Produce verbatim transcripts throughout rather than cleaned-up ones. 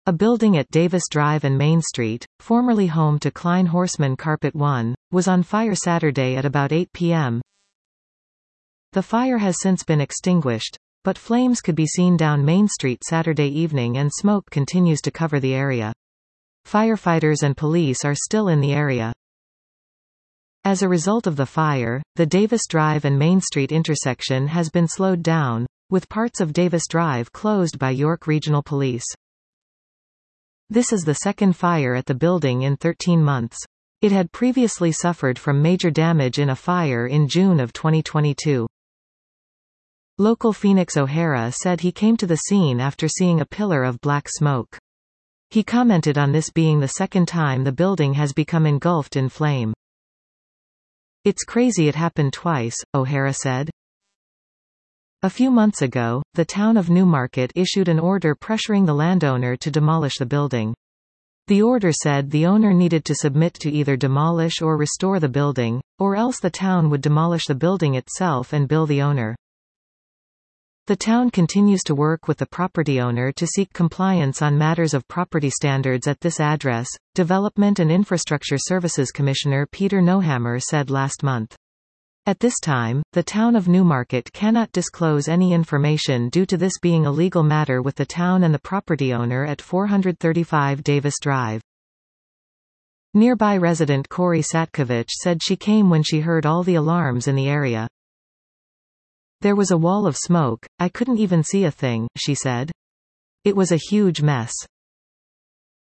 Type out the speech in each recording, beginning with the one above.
A building at Davis Drive and Main Street, formerly home to Klein Horseman Carpet One, was on fire Saturday at about eight p m The fire has since been extinguished, but flames could be seen down Main Street Saturday evening and smoke continues to cover the area. Firefighters and police are still in the area. As a result of the fire, the Davis Drive and Main Street intersection has been slowed down, with parts of Davis Drive closed by York Regional Police. This is the second fire at the building in thirteen months. It had previously suffered from major damage in a fire in June of twenty twenty-two. Local Phoenix O'Hara said he came to the scene after seeing a pillar of black smoke. He commented on this being the second time the building has become engulfed in flame. "It's crazy it happened twice," O'Hara said. A few months ago, the town of Newmarket issued an order pressuring the landowner to demolish the building. The order said the owner needed to submit to either demolish or restore the building, or else the town would demolish the building itself and bill the owner. The town continues to work with the property owner to seek compliance on matters of property standards at this address, Development and Infrastructure Services Commissioner Peter Nohammer said last month. At this time, the town of Newmarket cannot disclose any information due to this being a legal matter with the town and the property owner at four thirty-five Davis Drive. Nearby resident Corey Satkovich said she came when she heard all the alarms in the area. "There was a wall of smoke, I couldn't even see a thing," she said. "It was a huge mess."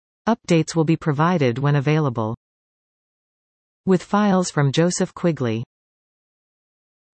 Updates will be provided when available. With files from Joseph Quigley.